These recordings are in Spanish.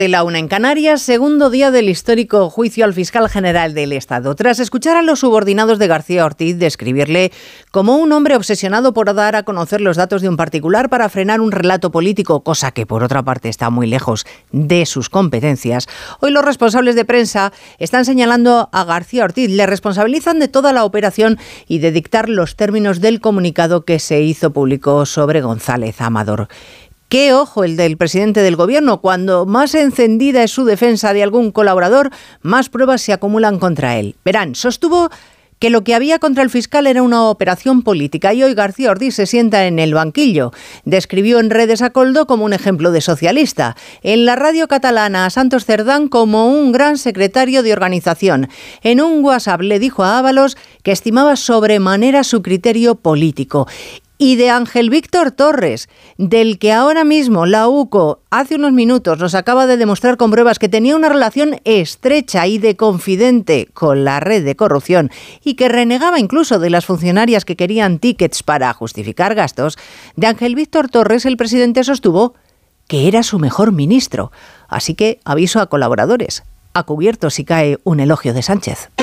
De la una en Canarias, segundo día del histórico juicio al fiscal general del Estado. Tras escuchar a los subordinados de García Ortiz describirle como un hombre obsesionado por dar a conocer los datos de un particular para frenar un relato político, cosa que por otra parte está muy lejos de sus competencias, hoy los responsables de prensa están señalando a García Ortiz, le responsabilizan de toda la operación y de dictar los términos del comunicado que se hizo público sobre González Amador. ¡Qué ojo el del presidente del gobierno! Cuando más encendida es su defensa de algún colaborador, más pruebas se acumulan contra él. Verán, sostuvo que lo que había contra el fiscal era una operación política y hoy García Ortiz se sienta en el banquillo. Describió en redes a Koldo como un ejemplo de socialista. En la radio catalana a Santos Cerdán como un gran secretario de organización. En un WhatsApp le dijo a Ábalos que estimaba sobremanera su criterio político. Y de Ángel Víctor Torres, del que ahora mismo la UCO hace unos minutos nos acaba de demostrar con pruebas que tenía una relación estrecha y de confidente con la red de corrupción y que renegaba incluso de las funcionarias que querían tickets para justificar gastos, de Ángel Víctor Torres el presidente sostuvo que era su mejor ministro. Así que aviso a colaboradores, a cubierto si cae un elogio de Sánchez.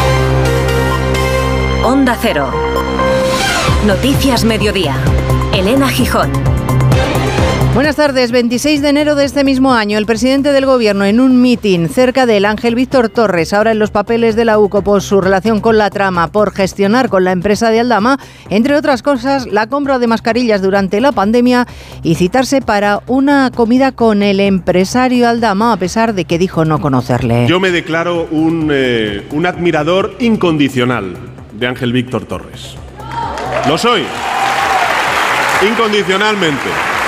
Onda Cero. Noticias Mediodía. Elena Gijón. Buenas tardes. 26 de enero de este mismo año, el presidente del gobierno en un mitin cerca del Ángel Víctor Torres, ahora en los papeles de la UCO por su relación con la trama, por gestionar con la empresa de Aldama, entre otras cosas, la compra de mascarillas durante la pandemia y citarse para una comida con el empresario Aldama, a pesar de que dijo no conocerle. Yo me declaro un admirador incondicional de Ángel Víctor Torres. Lo soy, incondicionalmente.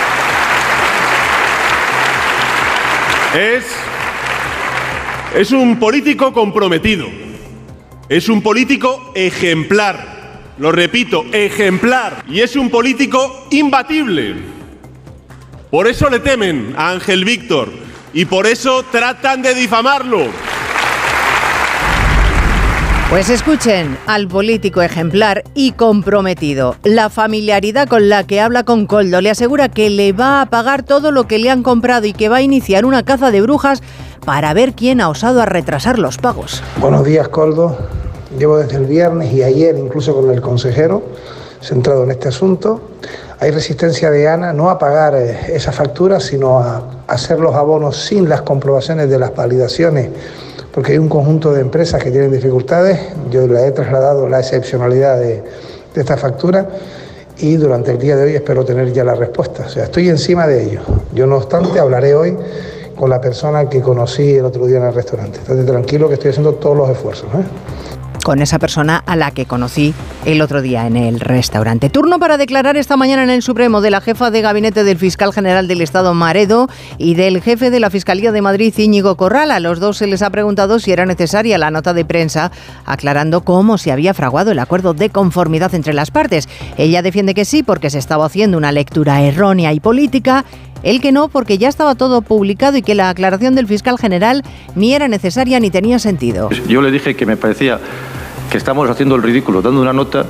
Es un político comprometido, es un político ejemplar, lo repito, ejemplar, y es un político imbatible. Por eso le temen a Ángel Víctor y por eso tratan de difamarlo. Pues escuchen al político ejemplar y comprometido. La familiaridad con la que habla con Koldo le asegura que le va a pagar todo lo que le han comprado y que va a iniciar una caza de brujas para ver quién ha osado a retrasar los pagos. Buenos días, Koldo. Llevo desde el viernes y ayer incluso con el consejero centrado en este asunto. Hay resistencia de Ana no a pagar esa factura, sino a hacer los abonos sin las comprobaciones de las validaciones, porque hay un conjunto de empresas que tienen dificultades. Yo le he trasladado la excepcionalidad de esta factura y durante el día de hoy espero tener ya la respuesta. O sea, estoy encima de ello. Yo, no obstante, hablaré hoy con la persona que conocí el otro día en el restaurante. Estate tranquilo que estoy haciendo todos los esfuerzos, Con esa persona a la que conocí el otro día en el restaurante. Turno para declarar esta mañana en el Supremo de la jefa de gabinete del fiscal general del Estado, Maredo, y del jefe de la Fiscalía de Madrid, Íñigo Corral. A los dos se les ha preguntado si era necesaria la nota de prensa, aclarando cómo se había fraguado el acuerdo de conformidad entre las partes. Ella defiende que sí, porque se estaba haciendo una lectura errónea y política. Él que no, porque ya estaba todo publicado y que la aclaración del fiscal general ni era necesaria ni tenía sentido. Yo le dije que me parecía que estamos haciendo el ridículo, dando una nota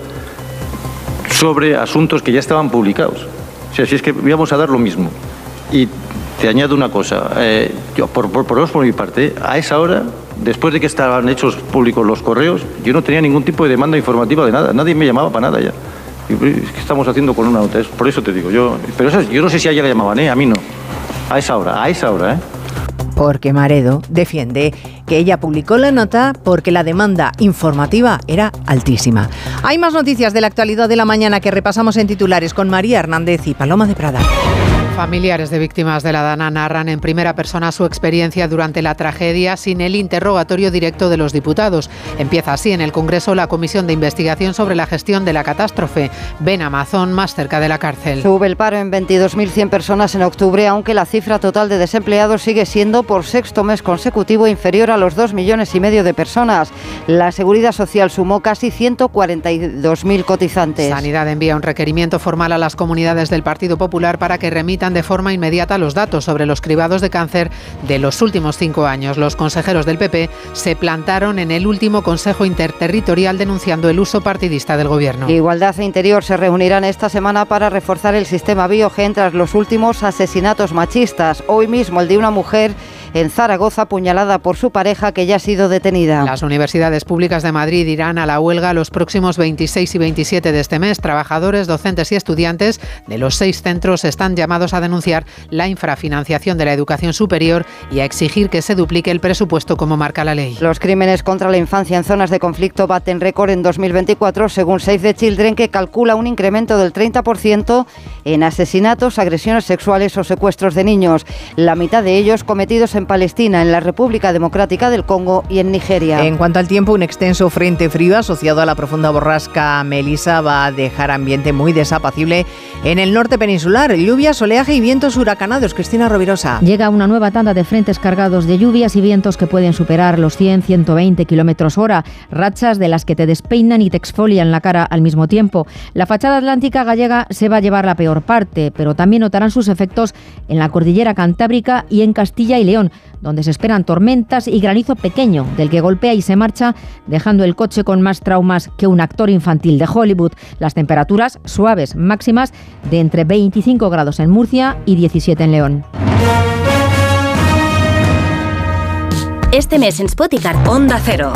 sobre asuntos que ya estaban publicados. O sea, si es que íbamos a dar lo mismo. Y te añado una cosa, yo por mi parte, a esa hora, después de que estaban hechos públicos los correos, yo no tenía ningún tipo de demanda informativa de nada, nadie me llamaba para nada ya. ¿Qué estamos haciendo con una nota? Por eso te digo, yo no sé si a ella le llamaban, a mí no. A esa hora. Porque Maredo defiende que ella publicó la nota porque la demanda informativa era altísima. Hay más noticias de la actualidad de la mañana que repasamos en titulares con María Hernández y Paloma de Prada. Familiares de víctimas de la Dana narran en primera persona su experiencia durante la tragedia sin el interrogatorio directo de los diputados. Empieza así en el Congreso la comisión de investigación sobre la gestión de la catástrofe. Ben Amazon, más cerca de la cárcel. Sube el paro en 22.100 personas en octubre, aunque la cifra total de desempleados sigue siendo por sexto mes consecutivo inferior a los 2,5 millones de personas. La Seguridad Social sumó casi 142.000 cotizantes. Sanidad envía un requerimiento formal a las comunidades del Partido Popular para que remitan de forma inmediata los datos sobre los cribados de cáncer de los últimos 5 años. Los consejeros del PP se plantaron en el último Consejo Interterritorial denunciando el uso partidista del Gobierno. Igualdad e Interior se reunirán esta semana para reforzar el sistema Biogen tras los últimos asesinatos machistas. Hoy mismo el de una mujer En Zaragoza, apuñalada por su pareja, que ya ha sido detenida. Las universidades públicas de Madrid irán a la huelga los próximos 26 y 27 de este mes. Trabajadores, docentes y estudiantes de los 6 centros están llamados a denunciar la infrafinanciación de la educación superior y a exigir que se duplique el presupuesto como marca la ley. Los crímenes contra la infancia en zonas de conflicto baten récord en 2024, según Save the Children, que calcula un incremento del 30% en asesinatos, agresiones sexuales o secuestros de niños. La mitad de ellos cometidos en Palestina, en la República Democrática del Congo y en Nigeria. En cuanto al tiempo, un extenso frente frío asociado a la profunda borrasca Melissa va a dejar ambiente muy desapacible en el norte peninsular. Lluvias, oleaje y vientos huracanados. Cristina Rovirosa. Llega una nueva tanda de frentes cargados de lluvias y vientos que pueden superar los 100-120 kilómetros hora. Rachas de las que te despeinan y te exfolian la cara al mismo tiempo. La fachada atlántica gallega se va a llevar la peor parte, pero también notarán sus efectos en la cordillera cantábrica y en Castilla y León, donde se esperan tormentas y granizo pequeño, del que golpea y se marcha, dejando el coche con más traumas que un actor infantil de Hollywood. Las temperaturas suaves máximas de entre 25 grados en Murcia y 17 en León. Este mes en Spoticar, Onda Cero.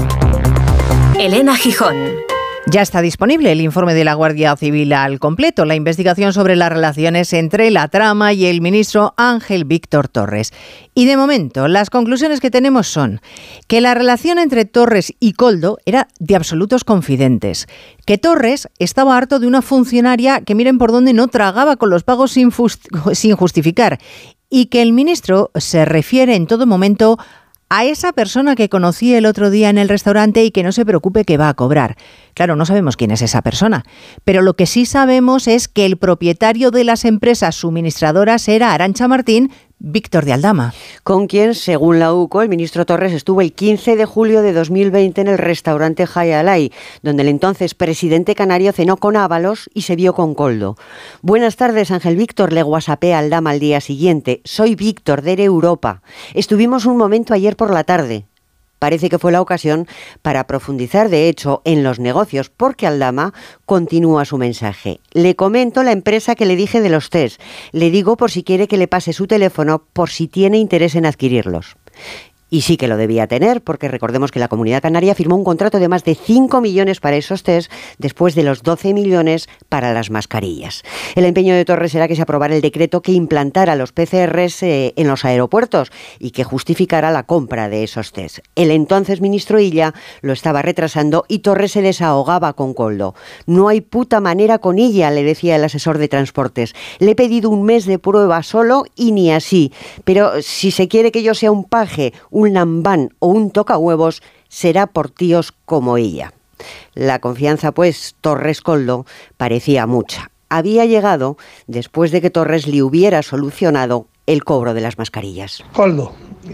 Elena Gijón. Ya está disponible el informe de la Guardia Civil al completo, la investigación sobre las relaciones entre la trama y el ministro Ángel Víctor Torres. Y de momento, las conclusiones que tenemos son que la relación entre Torres y Koldo era de absolutos confidentes, que Torres estaba harto de una funcionaria que miren por dónde no tragaba con los pagos sin justificar, y que el ministro se refiere en todo momento a esa persona que conocí el otro día en el restaurante y que no se preocupe que va a cobrar. Claro, no sabemos quién es esa persona, pero lo que sí sabemos es que el propietario de las empresas suministradoras era Arantxa Martín, Víctor de Aldama. Con quien, según la UCO, el ministro Torres estuvo el 15 de julio de 2020 en el restaurante Jaya Alay, donde el entonces presidente canario cenó con Ábalos y se vio con Koldo. Buenas tardes, Ángel Víctor, le whatsappé a Aldama al día siguiente. Soy Víctor, de Europa. Estuvimos un momento ayer por la tarde. Parece que fue la ocasión para profundizar, de hecho, en los negocios, porque Aldama continúa su mensaje. Le comento la empresa que le dije de los test. Le digo por si quiere que le pase su teléfono, por si tiene interés en adquirirlos. Y sí que lo debía tener, porque recordemos que la Comunidad Canaria firmó un contrato de más de 5 millones para esos test, después de los 12 millones para las mascarillas. El empeño de Torres era que se aprobara el decreto que implantara los PCRs en los aeropuertos y que justificara la compra de esos test. El entonces ministro Illa lo estaba retrasando y Torres se desahogaba con Koldo. No hay puta manera con Illa, le decía el asesor de transportes. Le he pedido un mes de prueba solo y ni así. Pero si se quiere que yo sea un paje, un lambán o un tocahuevos, será por tíos como ella. La confianza, pues, Torres-Koldo parecía mucha. Había llegado después de que Torres le hubiera solucionado el cobro de las mascarillas. Koldo,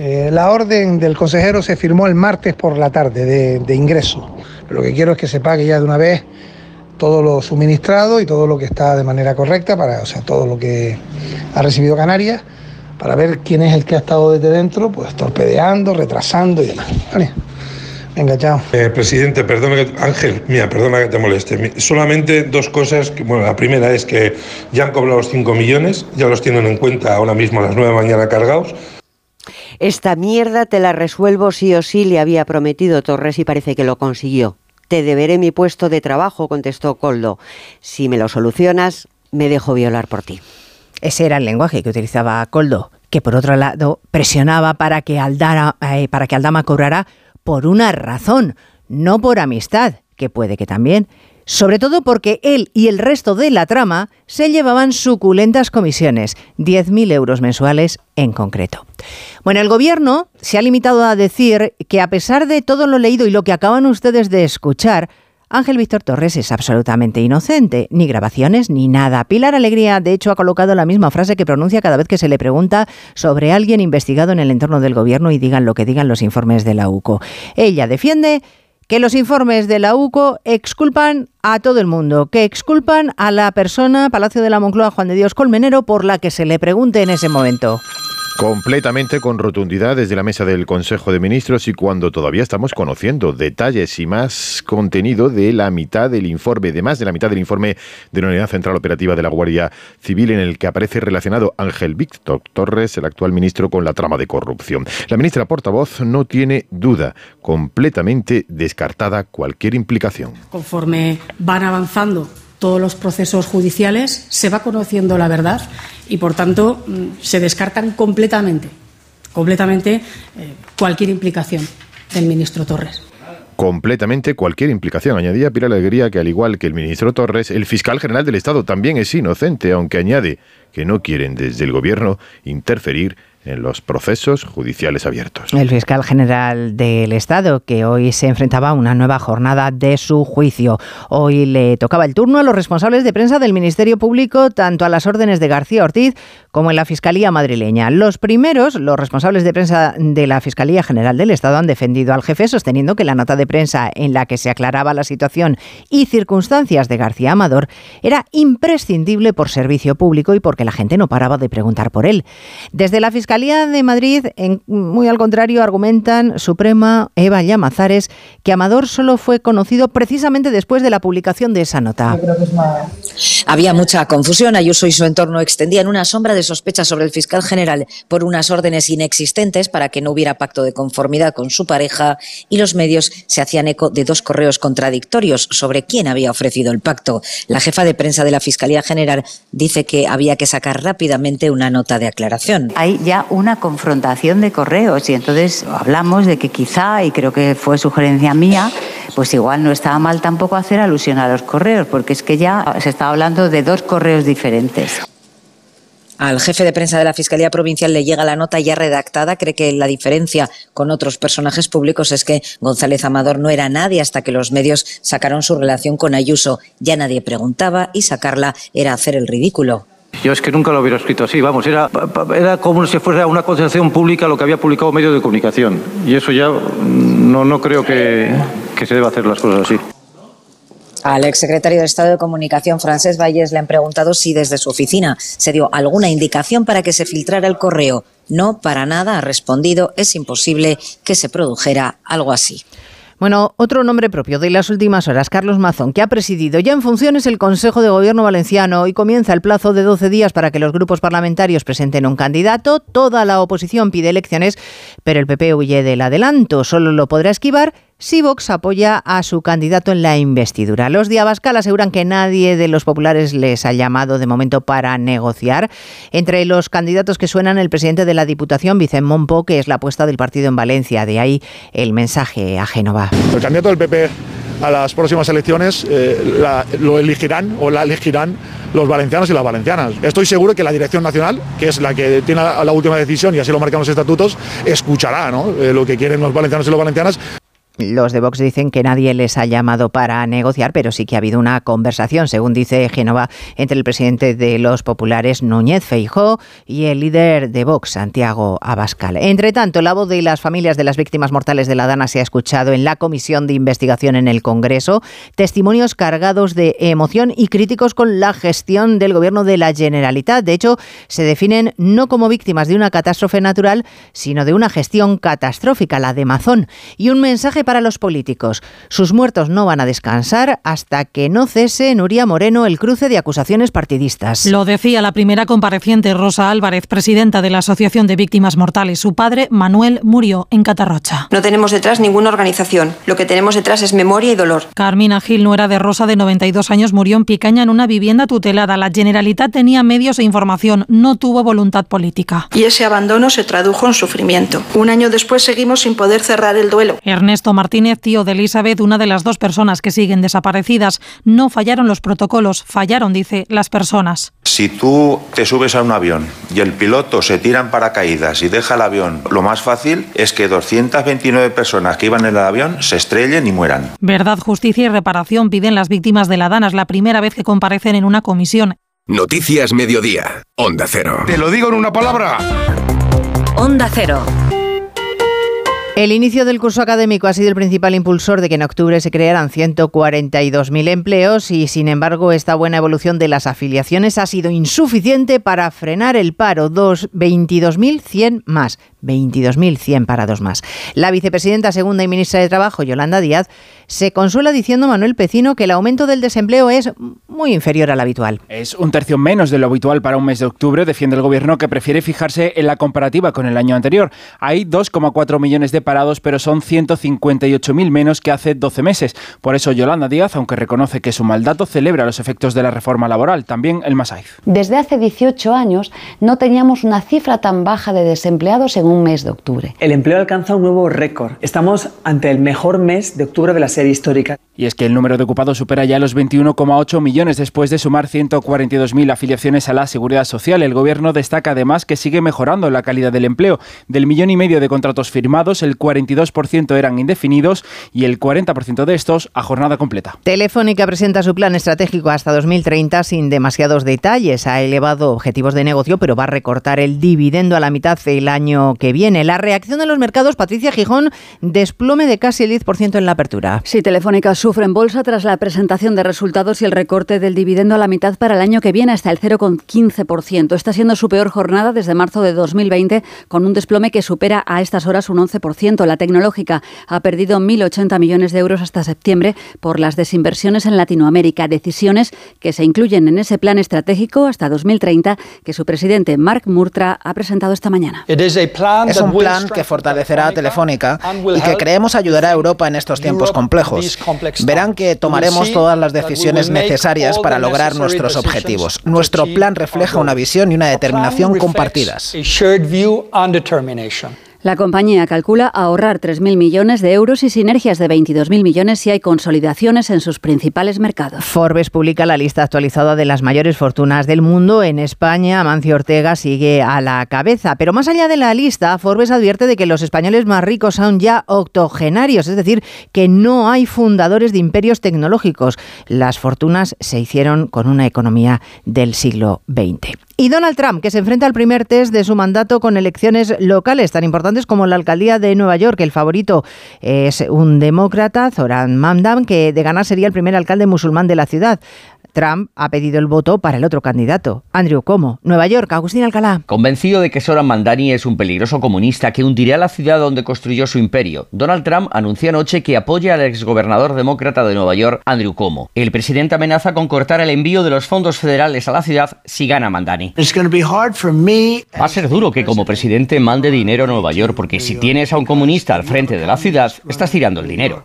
la orden del consejero se firmó el martes por la tarde de ingreso. Lo que quiero es que se pague ya de una vez todo lo suministrado y todo lo que está de manera correcta, todo lo que ha recibido Canarias, para ver quién es el que ha estado desde dentro, pues torpedeando, retrasando y demás. Vale. Venga, chao. Presidente, perdona que te moleste. Solamente dos cosas. La primera es que ya han cobrado los 5 millones, ya los tienen en cuenta ahora mismo a las 9 de la mañana cargados. Esta mierda te la resuelvo sí o sí, le había prometido Torres y parece que lo consiguió. Te deberé mi puesto de trabajo, contestó Koldo. Si me lo solucionas, me dejo violar por ti. Ese era el lenguaje que utilizaba Koldo, que por otro lado presionaba para que Aldama cobrara por una razón, no por amistad, que puede que también. Sobre todo porque él y el resto de la trama se llevaban suculentas comisiones, 10.000 euros mensuales en concreto. Bueno, el gobierno se ha limitado a decir que a pesar de todo lo leído y lo que acaban ustedes de escuchar, Ángel Víctor Torres es absolutamente inocente, ni grabaciones ni nada. Pilar Alegría, de hecho, ha colocado la misma frase que pronuncia cada vez que se le pregunta sobre alguien investigado en el entorno del gobierno y digan lo que digan los informes de la UCO. Ella defiende que los informes de la UCO exculpan a todo el mundo, que exculpan a la persona, Palacio de la Moncloa, Juan de Dios Colmenero, por la que se le pregunte en ese momento. Completamente, con rotundidad, desde la mesa del Consejo de Ministros, y cuando todavía estamos conociendo detalles y más contenido de la mitad del informe, de más de la mitad del informe de la Unidad Central Operativa de la Guardia Civil, en el que aparece relacionado Ángel Víctor Torres, el actual ministro, con la trama de corrupción. La ministra portavoz no tiene duda, completamente descartada cualquier implicación. Conforme van avanzando todos los procesos judiciales, se va conociendo la verdad y, por tanto, se descartan completamente cualquier implicación del ministro Torres. Completamente cualquier implicación. Añadía Pilar Alegría que, al igual que el ministro Torres, el fiscal general del Estado también es inocente, aunque añade que no quieren desde el Gobierno interferir en los procesos judiciales abiertos. El fiscal general del Estado, que hoy se enfrentaba a una nueva jornada de su juicio. Hoy le tocaba el turno a los responsables de prensa del Ministerio Público, tanto a las órdenes de García Ortiz como en la Fiscalía madrileña. Los primeros, los responsables de prensa de la Fiscalía General del Estado, han defendido al jefe, sosteniendo que la nota de prensa en la que se aclaraba la situación y circunstancias de García Amador era imprescindible por servicio público y porque la gente no paraba de preguntar por él. Desde la Fiscalía de Madrid, muy al contrario, argumentan Suprema, Eva Llamazares, que Amador solo fue conocido precisamente después de la publicación de esa nota. Yo creo que había mucha confusión. Ayuso y su entorno extendían una sombra de sospecha sobre el fiscal general por unas órdenes inexistentes para que no hubiera pacto de conformidad con su pareja, y los medios se hacían eco de 2 correos contradictorios sobre quién había ofrecido el pacto. La jefa de prensa de la Fiscalía General dice que había que sacar rápidamente una nota de aclaración. Hay ya una confrontación de correos y entonces hablamos de que quizá, y creo que fue sugerencia mía, pues igual no estaba mal tampoco hacer alusión a los correos, porque es que ya se está hablando de 2 correos diferentes. Al jefe de prensa de la Fiscalía Provincial le llega la nota ya redactada. Cree que la diferencia con otros personajes públicos es que González Amador no era nadie hasta que los medios sacaron su relación con Ayuso. Ya nadie preguntaba y sacarla era hacer el ridículo. Yo es que nunca lo hubiera escrito así, vamos, era como si fuera una concepción pública lo que había publicado un medio de comunicación. Y eso ya no creo que se deba hacer las cosas así. Al exsecretario de Estado de Comunicación, Francesc Bayés, le han preguntado si desde su oficina se dio alguna indicación para que se filtrara el correo. No, para nada, ha respondido, es imposible que se produjera algo así. Bueno, otro nombre propio de las últimas horas, Carlos Mazón, que ha presidido ya en funciones el Consejo de Gobierno valenciano, y comienza el plazo de 12 días para que los grupos parlamentarios presenten un candidato. Toda la oposición pide elecciones, pero el PP huye del adelanto. Solo lo podrá esquivar si Vox apoya a su candidato en la investidura. Los de Abascal aseguran que nadie de los populares les ha llamado de momento para negociar. Entre los candidatos que suenan, el presidente de la Diputación, Vicent Monpó, que es la apuesta del partido en Valencia. De ahí el mensaje a Génova. El candidato del PP a las próximas elecciones lo elegirán o la elegirán los valencianos y las valencianas. Estoy seguro que la Dirección Nacional, que es la que tiene la última decisión, y así lo marcan los estatutos, escuchará, ¿no?, lo que quieren los valencianos y las valencianas. Los de Vox dicen que nadie les ha llamado para negociar, pero sí que ha habido una conversación, según dice Génova, entre el presidente de los populares, Núñez Feijóo, y el líder de Vox, Santiago Abascal. Entre tanto, la voz de las familias de las víctimas mortales de la Dana se ha escuchado en la comisión de investigación en el Congreso. Testimonios cargados de emoción y críticos con la gestión del Gobierno de la Generalitat. De hecho, se definen no como víctimas de una catástrofe natural, sino de una gestión catastrófica, la de Mazón. Y un mensaje para los políticos: sus muertos no van a descansar hasta que no cese Nuria Moreno el cruce de acusaciones partidistas. Lo decía la primera compareciente, Rosa Álvarez, presidenta de la Asociación de Víctimas Mortales. Su padre, Manuel, murió en Catarrocha. No tenemos detrás ninguna organización. Lo que tenemos detrás es memoria y dolor. Carmina Gil, nuera de Rosa, de 92 años, murió en Picaña en una vivienda tutelada. La Generalitat tenía medios e información, no tuvo voluntad política. Y ese abandono se tradujo en sufrimiento. Un año después seguimos sin poder cerrar el duelo. Ernesto Martínez, tío de Elizabeth, una de las 2 personas que siguen desaparecidas. No fallaron los protocolos, fallaron, dice, las personas. Si tú te subes a un avión y el piloto se tira en paracaídas y deja el avión, lo más fácil es que 229 personas que iban en el avión se estrellen y mueran. Verdad, justicia y reparación piden las víctimas de la Dana. Es la primera vez que comparecen en una comisión. Noticias Mediodía, Onda Cero. Te lo digo en una palabra. Onda Cero. El inicio del curso académico ha sido el principal impulsor de que en octubre se crearan 142.000 empleos y, sin embargo, esta buena evolución de las afiliaciones ha sido insuficiente para frenar el paro. 22.100 más. 22.100 parados más. La vicepresidenta segunda y ministra de Trabajo, Yolanda Díaz, se consuela diciendo a Manuel Pecino que el aumento del desempleo es muy inferior al habitual. Es un tercio menos de lo habitual para un mes de octubre, defiende el gobierno, que prefiere fijarse en la comparativa con el año anterior. Hay 2,4 millones de parados, pero son 158.000 menos que hace 12 meses. Por eso Yolanda Díaz, aunque reconoce que es un mal dato, celebra los efectos de la reforma laboral, también el Masaiz. Desde hace 18 años no teníamos una cifra tan baja de desempleados en un mes de octubre. El empleo alcanza un nuevo récord. Estamos ante el mejor mes de octubre de la serie histórica. Y es que el número de ocupados supera ya los 21,8 millones después de sumar 142.000 afiliaciones a la Seguridad Social. El gobierno destaca además que sigue mejorando la calidad del empleo. Del 1,5 millones de contratos firmados, el 42% eran indefinidos y el 40% de estos a jornada completa. Telefónica presenta su plan estratégico hasta 2030 sin demasiados detalles. Ha elevado objetivos de negocio, pero va a recortar el dividendo a la mitad el año que viene. La reacción de los mercados, Patricia Gijón, desplome de casi el 10% en la apertura. Sí, Telefónica sufre en bolsa tras la presentación de resultados y el recorte del dividendo a la mitad para el año que viene, hasta el 0,15%. Está siendo su peor jornada desde marzo de 2020, con un desplome que supera a estas horas un 11%. La tecnológica ha perdido 1.080 millones de euros hasta septiembre por las desinversiones en Latinoamérica, decisiones que se incluyen en ese plan estratégico hasta 2030 que su presidente Mark Murtra ha presentado esta mañana. Es un plan que fortalecerá a Telefónica y que creemos ayudará a Europa en estos tiempos complejos. Verán que tomaremos todas las decisiones necesarias para lograr nuestros objetivos. Nuestro plan refleja una visión y una determinación compartidas. La compañía calcula ahorrar 3.000 millones de euros y sinergias de 22.000 millones si hay consolidaciones en sus principales mercados. Forbes publica la lista actualizada de las mayores fortunas del mundo. En España, Amancio Ortega sigue a la cabeza. Pero más allá de la lista, Forbes advierte de que los españoles más ricos son ya octogenarios, es decir, que no hay fundadores de imperios tecnológicos. Las fortunas se hicieron con una economía del siglo XX. Y Donald Trump, que se enfrenta al primer test de su mandato con elecciones locales tan importantes como la alcaldía de Nueva York. El favorito es un demócrata, Zoran Mamdani, que de ganar sería el primer alcalde musulmán de la ciudad. Trump ha pedido el voto para el otro candidato, Andrew Cuomo. Nueva York, Agustín Alcalá. Convencido de que Zoran Mamdani es un peligroso comunista que hundirá la ciudad donde construyó su imperio, Donald Trump anunció anoche que apoya al exgobernador demócrata de Nueva York, Andrew Cuomo. El presidente amenaza con cortar el envío de los fondos federales a la ciudad si gana Mamdani. Va a ser duro que como presidente mande dinero a Nueva York, porque si tienes a un comunista al frente de la ciudad, estás tirando el dinero.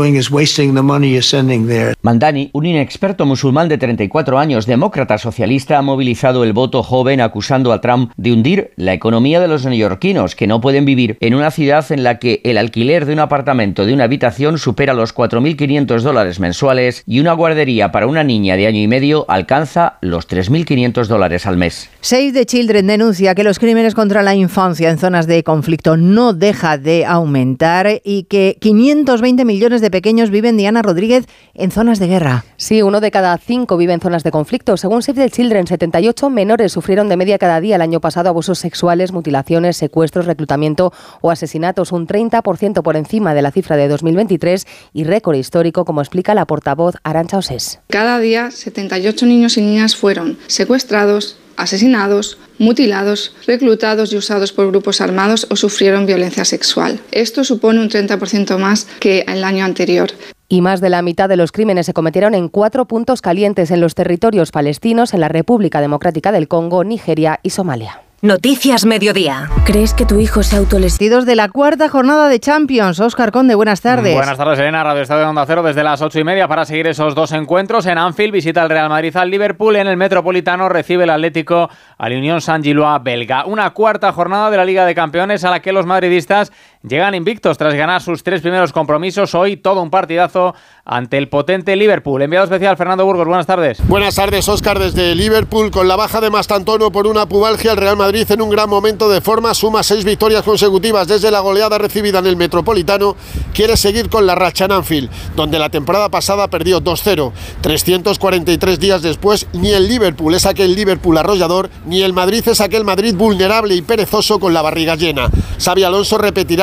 Mamdani, un inexperto musulmán de 34 años, demócrata socialista, ha movilizado el voto joven acusando a Trump de hundir la economía de los neoyorquinos, que no pueden vivir en una ciudad en la que el alquiler de un apartamento de una habitación supera los $4.500 mensuales y una guardería para una niña de año y medio alcanza los $3.500 al mes. Save the Children denuncia que los crímenes contra la infancia en zonas de conflicto no deja de aumentar y que 520 millones de pequeños viven, Diana Rodríguez, en zonas de guerra. Sí, 1 de cada 5 vive en zonas de conflicto. Según Save the Children, 78 menores sufrieron de media cada día el año pasado abusos sexuales, mutilaciones, secuestros, reclutamiento o asesinatos, un 30% por encima de la cifra de 2023 y récord histórico, como explica la portavoz Arantxa Osés. Cada día, 78 niños y niñas fueron secuestrados, asesinados, mutilados, reclutados y usados por grupos armados o sufrieron violencia sexual. Esto supone un 30% más que el año anterior. Y más de la mitad de los crímenes se cometieron en 4 puntos calientes en los territorios palestinos, en la República Democrática del Congo, Nigeria y Somalia. Noticias Mediodía. ¿Crees que tu hijo se autolesionó? De la cuarta jornada de Champions. Óscar Conde, buenas tardes. Buenas tardes, Elena. Radio Estadio de Onda Cero desde las 8:30 para seguir esos dos encuentros. En Anfield visita el Real Madrid al Liverpool. En el Metropolitano recibe el Atlético al Unión Saint-Gilloise belga. Una cuarta jornada de la Liga de Campeones a la que los madridistas llegan invictos tras ganar sus 3 primeros compromisos. Hoy todo un partidazo ante el potente Liverpool. Enviado especial Fernando Burgos, buenas tardes. Buenas tardes, Óscar. Desde Liverpool, con la baja de Mastantuono por una pubalgia, el Real Madrid en un gran momento de forma, suma 6 victorias consecutivas desde la goleada recibida en el Metropolitano. Quiere seguir con la racha en Anfield, donde la temporada pasada perdió 2-0. 343 días después, ni el Liverpool es aquel Liverpool arrollador, ni el Madrid es aquel Madrid vulnerable y perezoso con la barriga llena. Xabi Alonso repetirá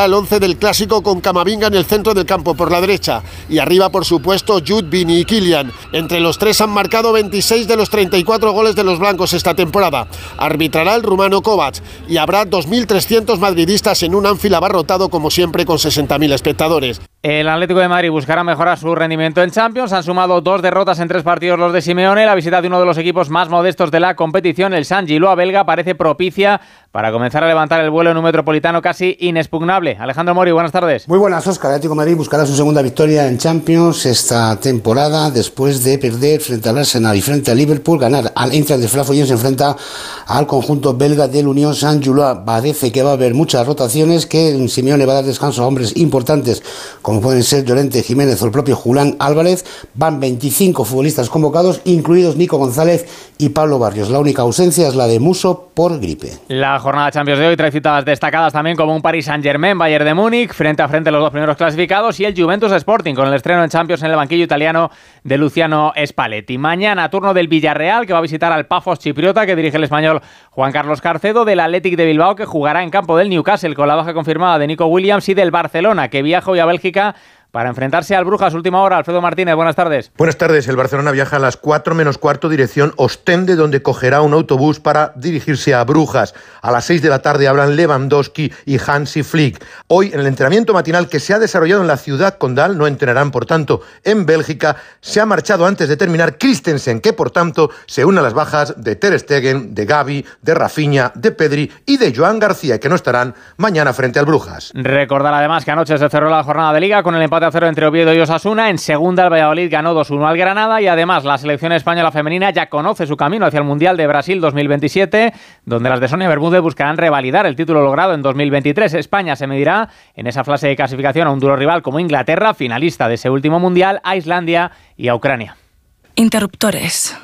el 11 del Clásico con Camavinga en el centro del campo por la derecha. Y arriba, por supuesto, Jude, Vini y Kylian. Entre los tres han marcado 26 de los 34 goles de los blancos esta temporada. Arbitrará el rumano Kovac y habrá 2.300 madridistas en un Anfield abarrotado, como siempre, con 60.000 espectadores. El Atlético de Madrid buscará mejorar su rendimiento en Champions. Han sumado 2 derrotas en 3 partidos los de Simeone. La visita de uno de los equipos más modestos de la competición, el Sant Gilloa belga, parece propicia para comenzar a levantar el vuelo en un Metropolitano casi inexpugnable. Alejandro Mori, buenas tardes. Muy buenas, Óscar. El Atlético de Madrid buscará su segunda victoria en Champions esta temporada después de perder frente al Arsenal y frente al Liverpool. Ganar al Eintracht de Frankfurt y se enfrenta al conjunto belga del Unión Sant-Gilloa. Parece que va a haber muchas rotaciones, que Simeone va a dar descanso a hombres importantes como pueden ser Llorente, Jiménez o el propio Julián Álvarez. Van 25 futbolistas convocados, incluidos Nico González y Pablo Barrios. La única ausencia es la de Musso por gripe. La jornada Champions de hoy trae citas destacadas también, como un Paris Saint-Germain, Bayern de Múnich, frente a frente los dos primeros clasificados, y el Juventus Sporting, con el estreno en Champions en el banquillo italiano de Luciano Spalletti. Mañana, turno del Villarreal, que va a visitar al Pafos chipriota, que dirige el español Juan Carlos Carcedo, del Athletic de Bilbao, que jugará en campo del Newcastle, con la baja confirmada de Nico Williams, y del Barcelona, que viaja hoy a Bélgica para enfrentarse al Brujas. Última hora, Alfredo Martínez, buenas tardes. Buenas tardes. El Barcelona viaja a las 4 menos cuarto dirección Ostende, donde cogerá un autobús para dirigirse a Brujas. A las 6 de la tarde hablan Lewandowski y Hansi Flick. Hoy, en el entrenamiento matinal que se ha desarrollado en la ciudad condal, no entrenarán, por tanto, en Bélgica. Se ha marchado antes de terminar Christensen, que, por tanto, se une a las bajas de Ter Stegen, de Gavi, de Rafinha, de Pedri y de Joan García, que no estarán mañana frente al Brujas. Recordar además que anoche se cerró la jornada de Liga con el empate a 0 entre Oviedo y Osasuna. En segunda, el Valladolid ganó 2-1 al Granada, y además la selección española femenina ya conoce su camino hacia el Mundial de Brasil 2027, donde las de Sonia Bermúdez buscarán revalidar el título logrado en 2023. España se medirá en esa fase de clasificación a un duro rival como Inglaterra, finalista de ese último Mundial, a Islandia y a Ucrania. Interruptores.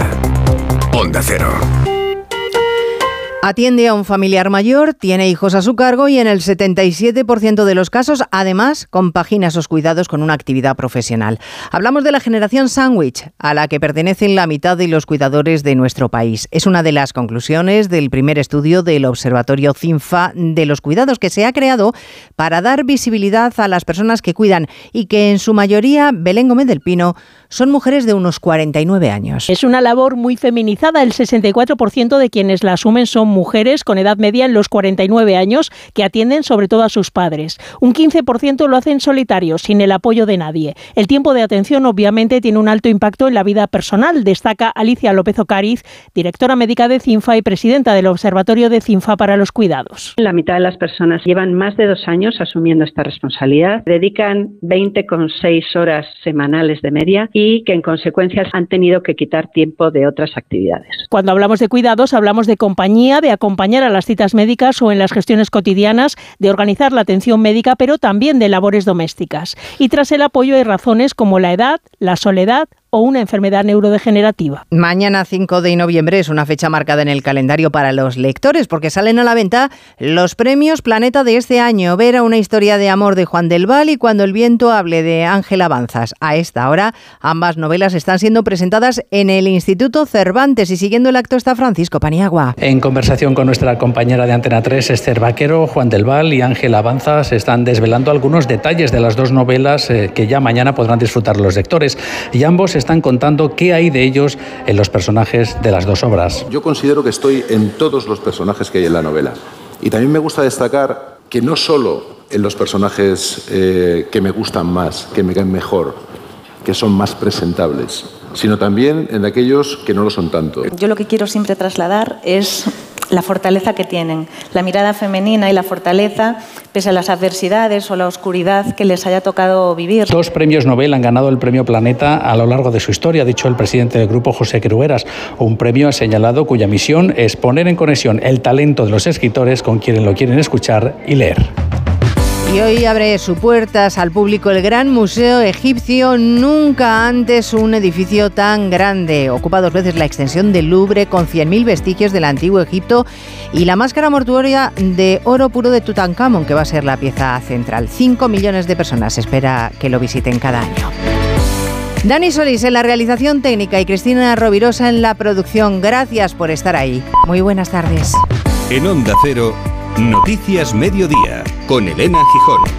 Onda Cero. Atiende a un familiar mayor, tiene hijos a su cargo y en el 77% de los casos, además, compagina esos cuidados con una actividad profesional. Hablamos de la generación sándwich, a la que pertenecen la mitad de los cuidadores de nuestro país. Es una de las conclusiones del primer estudio del Observatorio CINFA de los cuidados, que se ha creado para dar visibilidad a las personas que cuidan y que en su mayoría, Belén Gómez del Pino, son mujeres de unos 49 años. Es una labor muy feminizada. El 64% de quienes la asumen son mujeres con edad media en los 49 años que atienden sobre todo a sus padres. Un 15% lo hacen solitarios, sin el apoyo de nadie. El tiempo de atención obviamente tiene un alto impacto en la vida personal, destaca Alicia López Ocariz, directora médica de CINFA y presidenta del Observatorio de CINFA para los Cuidados. La mitad de las personas llevan más de 2 años asumiendo esta responsabilidad, dedican 20,6 horas semanales de media y que en consecuencia han tenido que quitar tiempo de otras actividades. Cuando hablamos de cuidados, hablamos de compañía, de acompañar a las citas médicas o en las gestiones cotidianas, de organizar la atención médica, pero también de labores domésticas. Y tras el apoyo hay razones como la edad, la soledad o una enfermedad neurodegenerativa. Mañana 5 de noviembre es una fecha marcada en el calendario para los lectores, porque salen a la venta los premios Planeta de este año. Vera, una historia de amor de Juan del Val, y Cuando el viento hable de Ángel Avanzas. A esta hora ambas novelas están siendo presentadas en el Instituto Cervantes, y siguiendo el acto está Francisco Paniagua. En conversación con nuestra compañera de Antena 3, Esther Vaquero, Juan del Val y Ángel Avanzas están desvelando algunos detalles de las dos novelas que ya mañana podrán disfrutar los lectores, y ambos están contando qué hay de ellos en los personajes de las dos obras. Yo considero que estoy en todos los personajes que hay en la novela, y también me gusta destacar que no solo en los personajes que me gustan más, que me caen mejor, que son más presentables, sino también en aquellos que no lo son tanto. Yo lo que quiero siempre trasladar es la fortaleza que tienen, la mirada femenina y la fortaleza pese a las adversidades o la oscuridad que les haya tocado vivir. 2 premios Nobel han ganado el premio Planeta a lo largo de su historia, ha dicho el presidente del grupo, José Crueras. Un premio señalado cuya misión es poner en conexión el talento de los escritores con quienes lo quieren escuchar y leer. Y hoy abre sus puertas al público el Gran Museo Egipcio. Nunca antes un edificio tan grande. Ocupa 2 veces la extensión del Louvre, con 100.000 vestigios del antiguo Egipto, y la máscara mortuoria de oro puro de Tutankamón, que va a ser la pieza central. 5 millones de personas se espera que lo visiten cada año. Dani Solís en la realización técnica y Cristina Rovirosa en la producción. Gracias por estar ahí. Muy buenas tardes. En Onda Cero, Noticias Mediodía. con Elena Gijón.